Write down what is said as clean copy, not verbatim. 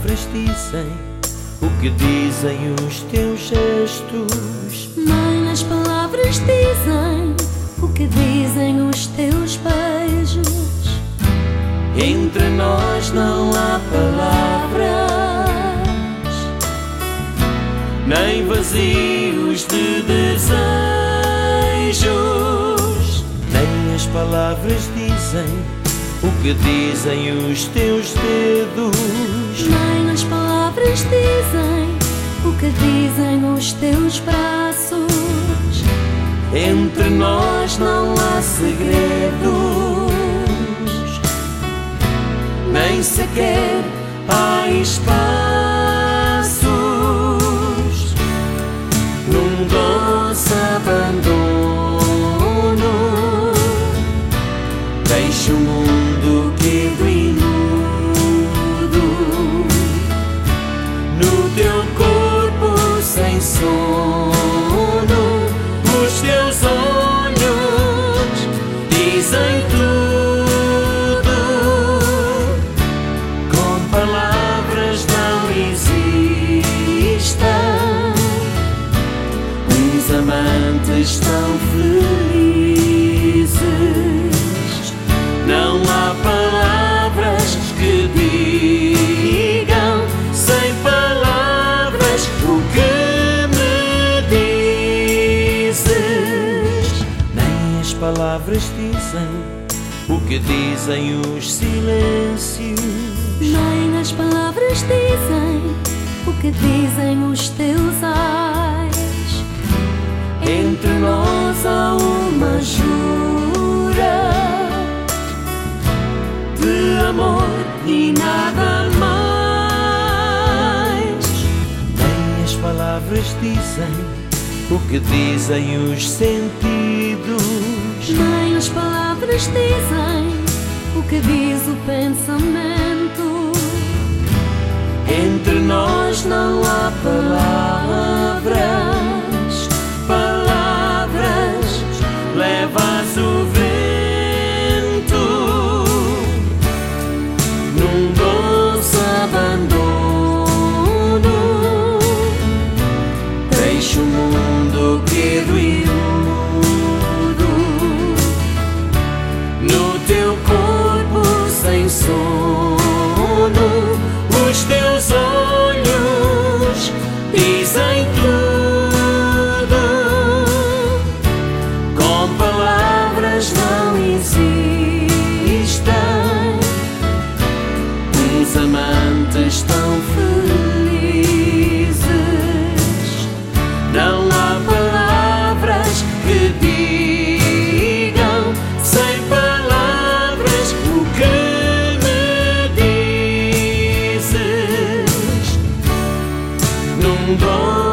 palavras dizem o que dizem os teus gestos. Nem as palavras dizem o que dizem os teus beijos. Entre nós não há palavras, nem vazios de desejos. Nem as palavras dizem o que dizem os teus dedos. Nem as palavras dizem o que dizem os teus braços. Entre nós não há segredos, nem sequer há espaços. Num doce abandono, deixa o mundo quedo e mudo, no teu corpo sem sono. Os teus olhos dizem tudo, com palavras não existem. Uns amantes tão felizes, não há palavras que digam sem palavras o que me dizes. Nem as palavras dizem o que dizem os silêncios. Nem as palavras dizem o que dizem os teus ais. Entre nós há uma jura de amor e nada mais. Nem as palavras dizem o que dizem os sentidos. Nem as palavras dizem o que diz o pensamento. Entre nós não há palavras, palavras levas o vento, num doce abandono, deixa o mundo quedo e mudo, no teu corpo sem sono. Os teus olhos dizem tudo, com palavras não existem. Uns amantes tão felizes, não há palavras que digam sem palavras o que me dizes. Num